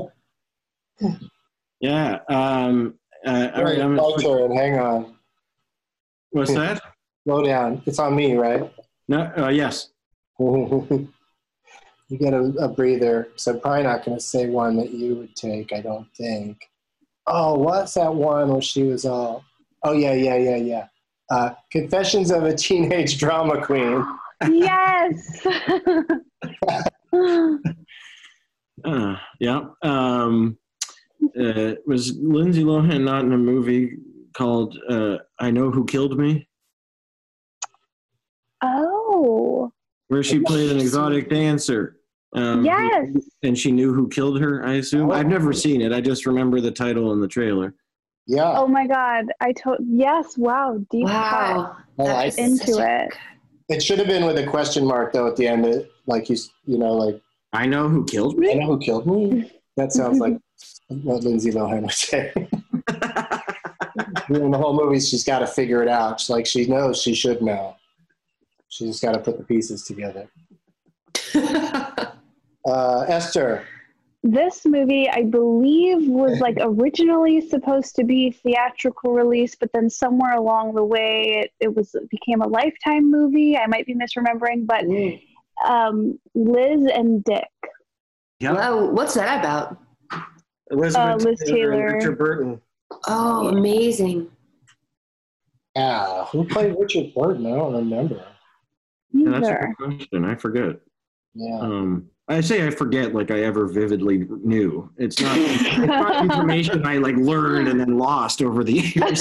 Yeah. All right, my turn. Hang on. What's that? Slow down. It's on me, right? No. Yes. You get a breather. So I'm probably not going to say one that you would take, I don't think. Oh, what's that one where she was all... Oh, yeah. Confessions of a Teenage Drama Queen. Yes. Yeah. Was Lindsay Lohan not in a movie called I Know Who Killed Me? Oh. Where she played an exotic dancer. Yes. And she knew who killed her, I assume. I've never seen it. I just remember the title and the trailer. Yeah. Oh my God. Yes. Wow. Deep cut. Like into it. It should have been with a question mark though at the end, like like I know who killed me. I know who killed me. That sounds like what Lindsay Lohan would say. In the whole movie, she's got to figure it out. She's like she knows she should know. She just got to put the pieces together. Esther. This movie, I believe, was like originally supposed to be theatrical release, but then somewhere along the way, it became a Lifetime movie. I might be misremembering, but Liz and Dick. Yeah. Wow, what's that about? Liz Taylor. And Richard Burton. Oh, amazing. Yeah, who played Richard Burton? I don't remember. Yeah, that's a good question. I forget. Yeah. I say I forget like I ever vividly knew. It's not information I like learned and then lost over the years.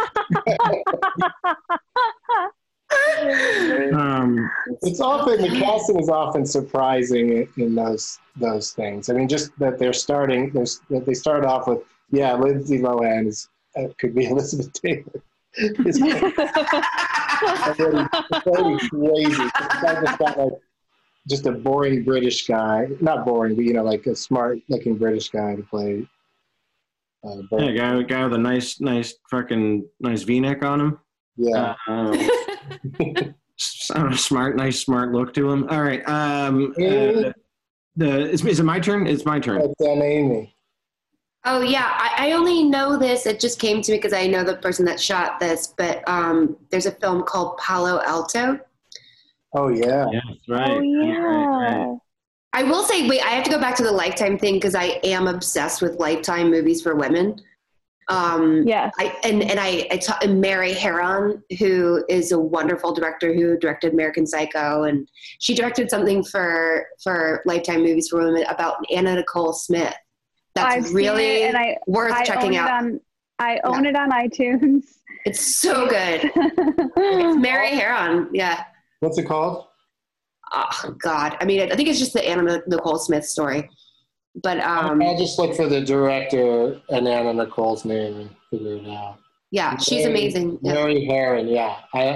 It's often, the casting is often surprising in those things. I mean, just that they start off with, Lindsay Lohan could be Elizabeth Taylor. It's already crazy. I just got like just a boring British guy, not boring, but like a smart-looking British guy to play. Guy with a nice V-neck on him. Yeah. Smart look to him. All right. Is it my turn? It's my turn. It's Amy. Oh yeah, I only know this. It just came to me because I know the person that shot this. But there's a film called Palo Alto. Oh yeah. Yeah, right. Oh yeah. Right. I will say, wait, I have to go back to the Lifetime thing because I am obsessed with Lifetime movies for women. Yes. And Mary Harron, who is a wonderful director who directed American Psycho, and she directed something for Lifetime movies for women about Anna Nicole Smith. That's really worth checking out. I own it on iTunes. It's so good. It's Mary Harron. Yeah. What's it called? Oh God. I mean, I think it's just the Anna Nicole Smith story. But I'll just look for the director and Anna Nicole's name and figure it out. Yeah, she's amazing. Mary Harron, yeah.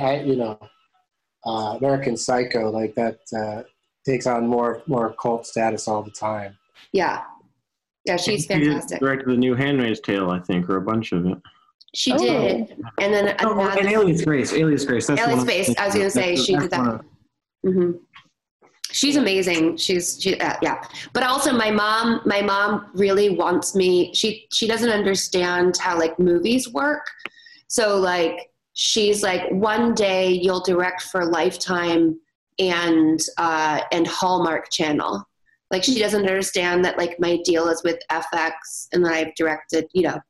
American Psycho, like that takes on more cult status all the time. Yeah. Yeah, she's fantastic. She directed the new Handmaid's Tale, I think, or a bunch of it. She did. And then and Alias Grace. Alias Grace. That's Alias Grace. I was going to say she did that. Mm-hmm. She's amazing. Yeah. But also my mom really wants me. She doesn't understand how like movies work. So like she's like, one day you'll direct for Lifetime and Hallmark Channel. Like she doesn't understand that like my deal is with FX and that I've directed,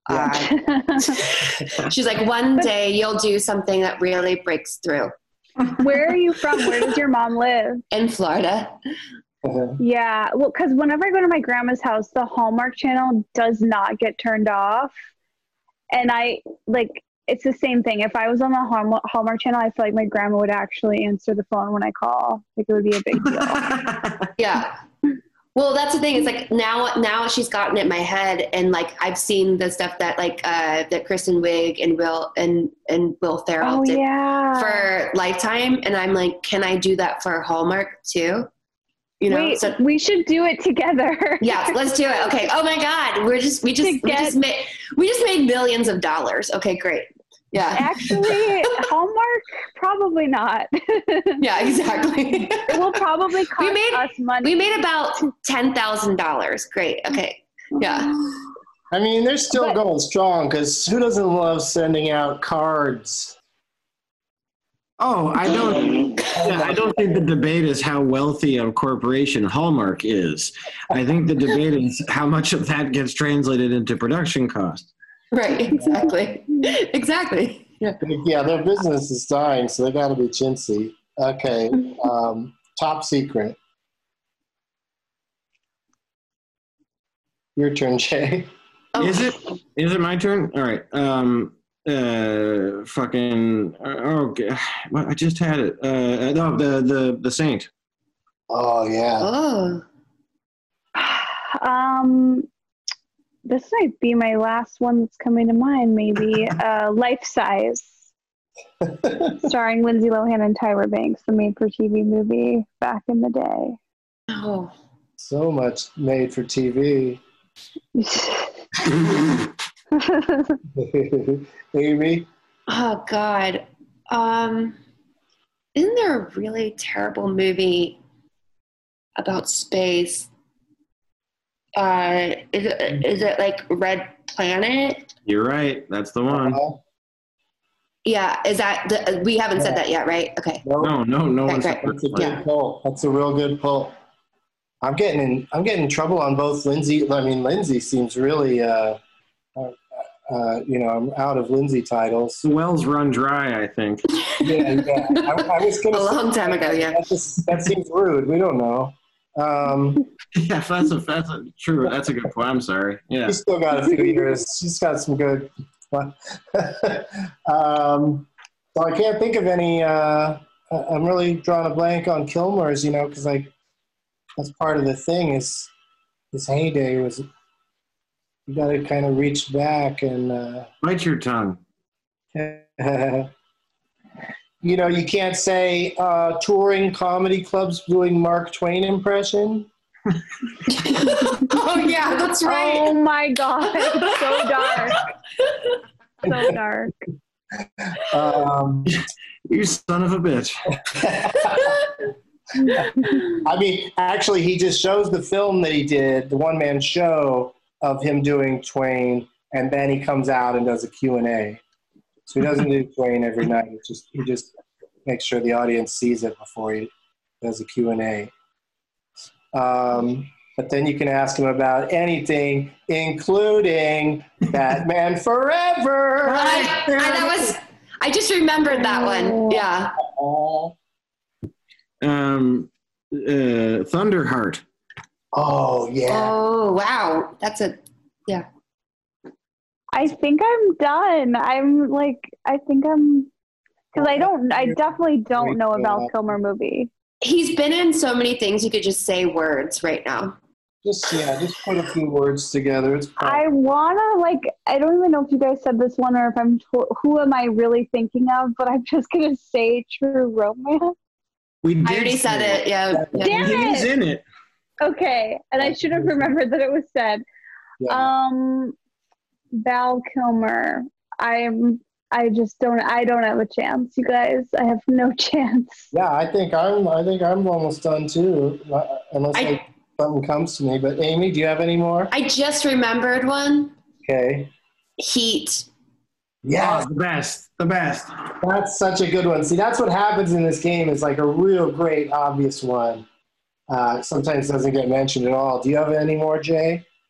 She's like, one day you'll do something that really breaks through. Where are you from? Where does your mom live? In Florida. Yeah, well, because whenever I go to my grandma's house, the Hallmark channel does not get turned off. And it's the same thing. If I was on the Hallmark channel, I feel like my grandma would actually answer the phone when I call. Like, it would be a big deal. Yeah. Well, that's the thing. It's like now she's gotten it in my head, and like I've seen the stuff that that Kristen Wiig and Will Ferrell did for Lifetime, and I'm like, can I do that for Hallmark too? You know, wait, so we should do it together. Yeah, let's do it. Okay. Oh my God, we just made millions of dollars. Okay, great. Yeah. Actually, Hallmark, probably not. Yeah, exactly. It will probably cost us money. We made about $10,000. Great. Okay. Yeah. I mean, they're still going strong because who doesn't love sending out cards? Oh, I don't think the debate is how wealthy a corporation Hallmark is. I think the debate is how much of that gets translated into production costs. Right, exactly. Exactly. Yeah. Yeah, their business is dying, so they got to be chintzy. Okay, Top Secret. Your turn, Jay. Oh. Is it my turn? All right. I just had it. No, the Saint. Oh yeah. Oh. This might be my last one that's coming to mind. Maybe Life Size, starring Lindsay Lohan and Tyra Banks, the made-for-TV movie back in the day. Oh. So much made for TV. Amy? Oh God. Isn't there a really terrible movie about space? Is it like Red Planet? You're right. That's the one. Yeah. Is that we haven't said that yet, right? Okay. No. Okay, That's a good pull. That's a real good pull. I'm getting in trouble on both Lindsay. I mean, Lindsay seems really, I'm out of Lindsay titles. The wells run dry, I think. Yeah. I was going to a long time ago. Yeah. That seems rude. We don't know. Yeah, that's true. That's a good point. I'm sorry. Yeah. She's still got a few years. She's got some good. So I can't think of any. I'm really drawing a blank on Kilmer's. Because that's part of the thing. Is his heyday was. You got to kind of reach back and. Bite your tongue. You can't say touring comedy clubs doing Mark Twain impression. Oh yeah, that's right. Oh my God, so dark. So dark. You son of a bitch. I mean, actually, he just shows the film that he did, the one-man show of him doing Twain, and then he comes out and does a Q&A. So he doesn't do Twain every night. He just makes sure the audience sees it before he does a Q&A. But then you can ask him about anything, including Batman Forever. I just remembered that one. Yeah. Thunderheart. Oh yeah. Oh wow, yeah. I think I'm done. Because I definitely don't know a Val Kilmer movie. He's been in so many things. You could just say words right now. Just put a few words together. It's I don't even know if you guys said this one or if who am I really thinking of, but I'm just going to say True Romance. I already said it. Yeah. Damn it. He's in it. Okay. And I should have remembered that it was said. Yeah. Val Kilmer. I don't have a chance, you guys. I have no chance. Yeah, I think I'm almost done too, unless something comes to me. But Amy, do you have any more? I just remembered one. Okay. Heat. Yeah, the best. That's such a good one. See, that's what happens in this game. Is like a real great obvious one. Sometimes doesn't get mentioned at all. Do you have any more, Jay?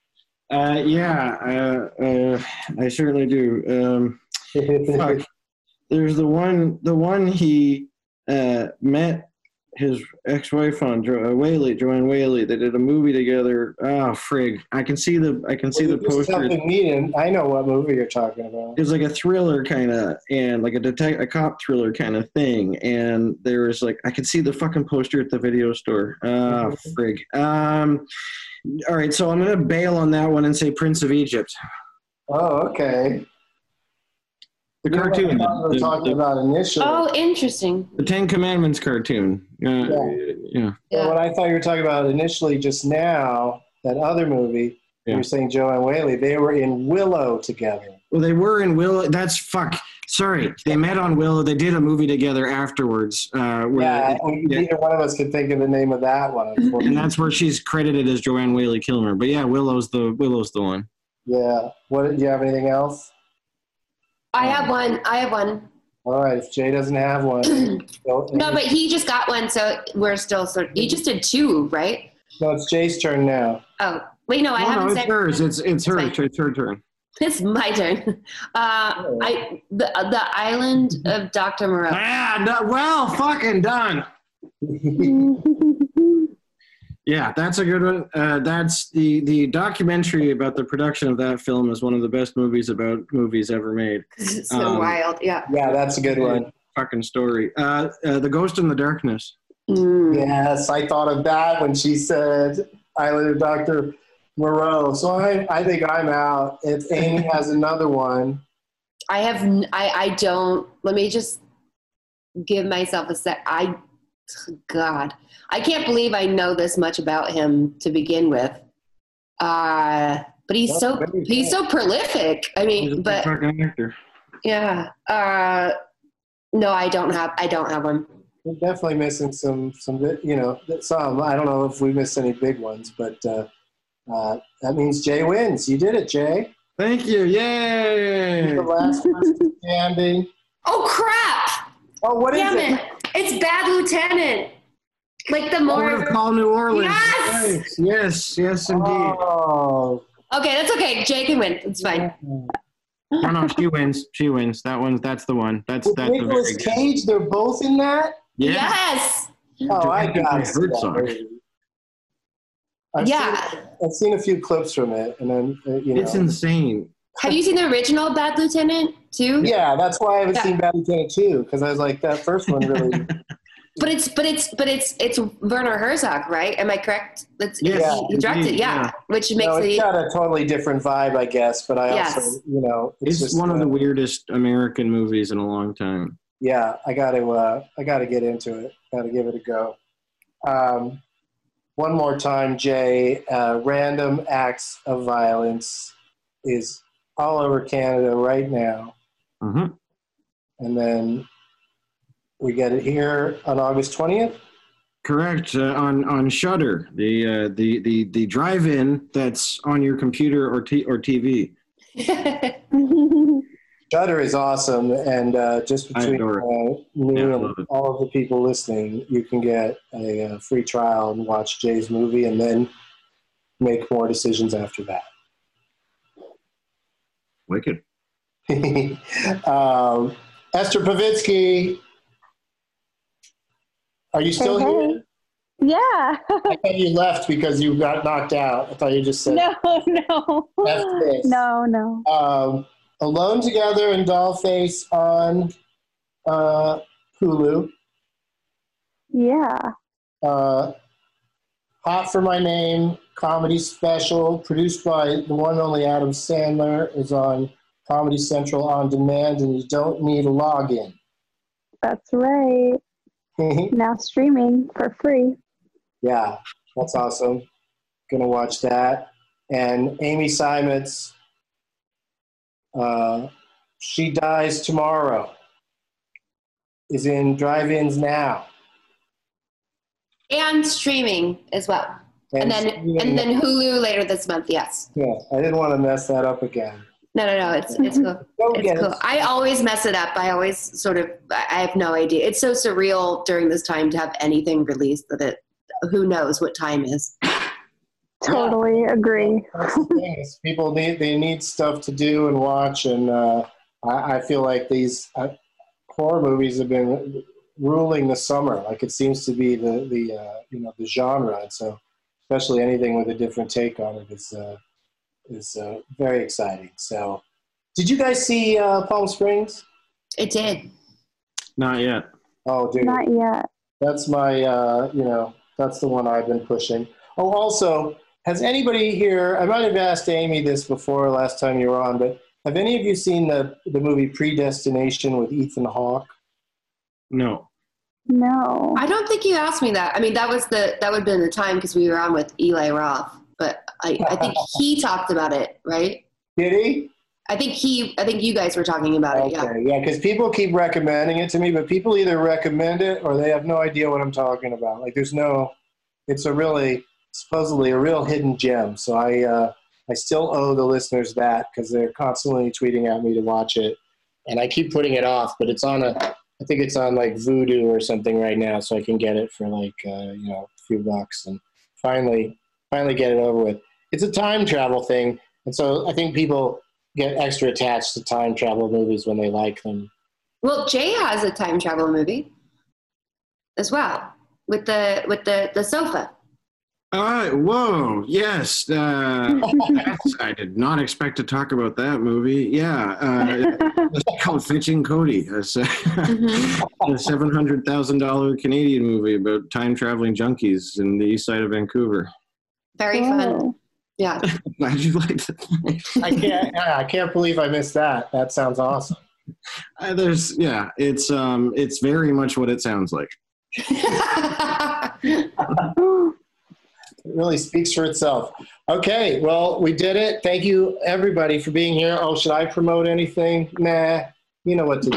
I certainly do. Fuck. There's the one he met his ex-wife on, Joanne Whaley. They did a movie together. Oh, frig! I can see the poster. I know what movie you're talking about. It's like a thriller kind of, and like a cop thriller kind of thing. And there was like, I can see the fucking poster at the video store. Ah, frig. All right, so I'm gonna bail on that one and say Prince of Egypt. Oh, okay. The cartoon. We're talking about initially. Oh, interesting. The Ten Commandments cartoon. Yeah. What I thought you were talking about initially just now, that other movie, you were saying Joanne Whaley, they were in Willow together. Well, they were in Willow. Sorry. They met on Willow. They did a movie together afterwards. Neither one of us could think of the name of that one. And that's where she's credited as Joanne Whaley Kilmer. But yeah, Willow's the one. Yeah. Do you have anything else? I have one. All right. If Jay doesn't have one. No, but he just got one, so we're still he just did two, right? No, it's Jay's turn now. Oh, wait, no, I haven't said. No, it's hers. It's hers. It's her turn. It's my turn. The Island of Dr. Moreau. Well, fucking done. Yeah, that's a good one. That's the documentary about the production of that film is one of the best movies about movies ever made. It's so wild, yeah. Yeah, that's a good one. Fucking story. The Ghost in the Darkness. Yes, I thought of that when she said Island of Dr. Moreau. So I think I'm out. If Amy has another one. I don't. Let me just give myself a sec. God, I can't believe I know this much about him to begin with. But he's so prolific. I mean, but yeah. No, I don't have one. We're definitely missing some. I don't know if we missed any big ones, but that means Jay wins. You did it, Jay. Thank you. Yay! The last person standing. Oh crap! Oh, what is it? It's Bad Lieutenant. Like the more Call New Orleans. Yes. Yes, indeed. Oh. Okay, that's okay. Jay can win. It's fine. No, she wins. She wins. That's the one. That's Nicolas Cage. They're both in that. Yeah. Yes. Oh, I got it. I've seen a few clips from it, and then it's insane. Have you seen the original Bad Lieutenant too? Yeah, that's why I haven't seen Bad Lieutenant 2, because I was like, that first one really. But it's Werner Herzog, right? Am I correct? He directed, which makes it's got a totally different vibe, I guess. But I also, it's just one of the weirdest American movies in a long time. Yeah, I got to get into it. Got to give it a go. One more time, Jay. Random acts of violence is all over Canada right now. Mm-hmm. And then we get it here on August 20th. Correct. On Shudder, the drive-in that's on your computer or TV. Shudder is awesome, and just between me and all of the people listening, you can get a free trial and watch Jay's movie, and then make more decisions after that. Wicked. Esther Pavitsky, are you still here? Yeah. I thought you left because you got knocked out. I thought you just said no. No. Alone Together and Dollface on Hulu. Yeah. Hot for My Name comedy special produced by the one and only Adam Sandler is on Comedy Central on demand, and you don't need a login. That's right. Now streaming for free. Yeah, that's awesome. Gonna watch that. And Amy Simons, She Dies Tomorrow, is in drive-ins now. And streaming as well. And then Hulu later this month, yes. Yeah, I didn't want to mess that up again. No, it's cool. It's cool. I always mess it up. I always I have no idea. It's so surreal during this time to have anything released that who knows what time is. Totally agree. That's the thing is people need stuff to do and watch, and I feel like these horror movies have been ruling the summer. Like it seems to be the genre, and so especially anything with a different take on it is very exciting. So, did you guys see Palm Springs? It did. Not yet. Oh, dude, Not yet. that's my that's the one I've been pushing. Oh, also, has anybody here? I might have asked Amy this before last time you were on, but have any of you seen the movie Predestination with Ethan Hawke? No. No. I don't think you asked me that. I mean, that would have been the time because we were on with Eli Roth, but I think he talked about it, right? Did he? I think you guys were talking about it. Yeah. Okay, yeah, because people keep recommending it to me, but people either recommend it or they have no idea what I'm talking about. Like, it's supposedly a real hidden gem. So I still owe the listeners that because they're constantly tweeting at me to watch it, and I keep putting it off. But I think it's on like Vudu or something right now, so I can get it for like a few bucks and finally get it over with. It's a time travel thing, and so I think people get extra attached to time travel movies when they like them. Well, Jay has a time travel movie as well with the sofa. Whoa, yes. I did not expect to talk about that movie. Yeah, it's called Fetching Cody. It's a $700,000 Canadian movie about time-traveling junkies in the east side of Vancouver. Very fun. Yeah. Glad you liked it. I can't believe I missed that. That sounds awesome. It's very much what it sounds like. It really speaks for itself. Okay, well, we did it. Thank you, everybody, for being here. Oh, should I promote anything? Nah, you know what to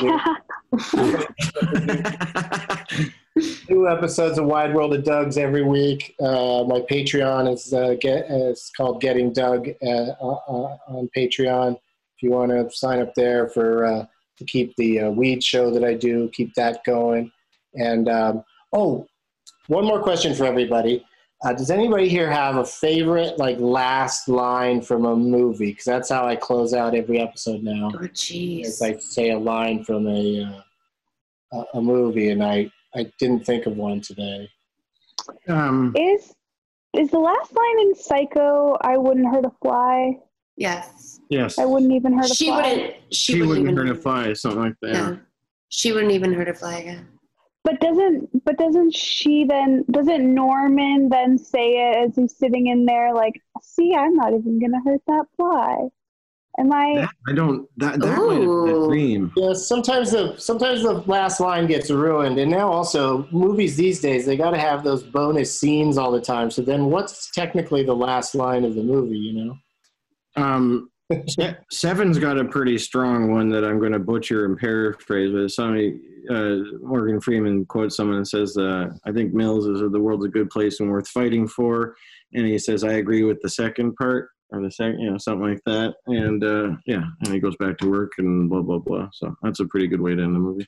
do. 2 episodes of Wide World of Doug's every week. My Patreon is called Getting Doug on Patreon. If you want to sign up there to keep the weed show that I do, keep that going. And, one more question for everybody. Does anybody here have a favorite, last line from a movie? Because that's how I close out every episode now. Oh, jeez. It's like say a line from a movie, and I didn't think of one today. Is the last line in Psycho, I wouldn't hurt a fly? Yes. Yes. I wouldn't even hurt a fly. She wouldn't hurt a fly, something like that. Yeah. She wouldn't even hurt a fly again. But doesn't Norman then say it as he's sitting in there like, see, I'm not even gonna hurt that fly. Am I? That might have been a dream. Yeah, sometimes the last line gets ruined, and now also movies these days they got to have those bonus scenes all the time. So then, what's technically the last line of the movie? Seven's got a pretty strong one that I'm going to butcher and paraphrase, but somebody, Morgan Freeman quotes someone and says, I think Mills is the world's a good place and worth fighting for. And he says, I agree with the second part, or the second, something like that. And and he goes back to work and blah, blah, blah. So that's a pretty good way to end the movie.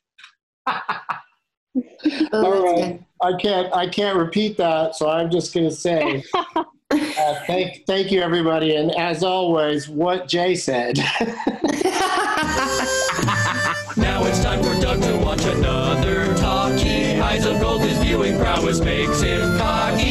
All right. I can't repeat that, so I'm just going to say, thank you, everybody. And as always, what Jay said. Now it's time for Doug to watch another talkie. Eyes of gold, his viewing prowess makes him cocky.